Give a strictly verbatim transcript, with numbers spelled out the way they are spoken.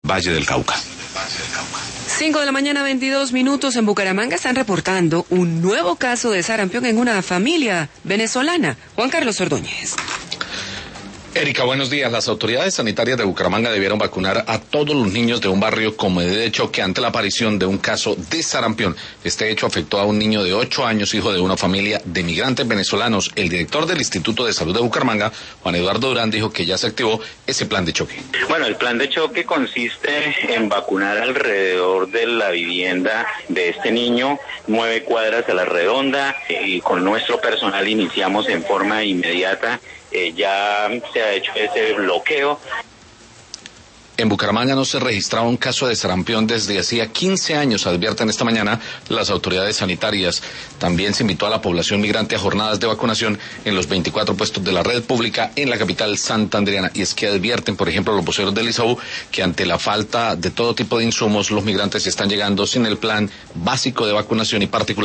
Valle del Cauca. cinco de la mañana, veintidós minutos. En Bucaramanga están reportando un nuevo caso de sarampión en una familia venezolana. Juan Carlos Ordóñez. Erika, buenos días. Las autoridades sanitarias de Bucaramanga debieron vacunar a todos los niños de un barrio como de choque ante la aparición de un caso de sarampión. Este hecho afectó a un niño de ocho años, hijo de una familia de migrantes venezolanos. El director del Instituto de Salud de Bucaramanga, Juan Eduardo Durán, dijo que ya se activó ese plan de choque. Bueno, el plan de choque consiste en vacunar alrededor de la vivienda de este niño, nueve cuadras a la redonda, y con nuestro personal iniciamos en forma inmediata. Eh, ya se ha hecho ese bloqueo. En Bucaramanga no se registraba un caso de sarampión desde hacía quince años, advierten esta mañana las autoridades sanitarias. También se invitó a la población migrante a jornadas de vacunación en los veinticuatro puestos de la red pública en la capital santandereana. Y es que advierten, por ejemplo, los voceros del I S A U que ante la falta de todo tipo de insumos, los migrantes están llegando sin el plan básico de vacunación y particular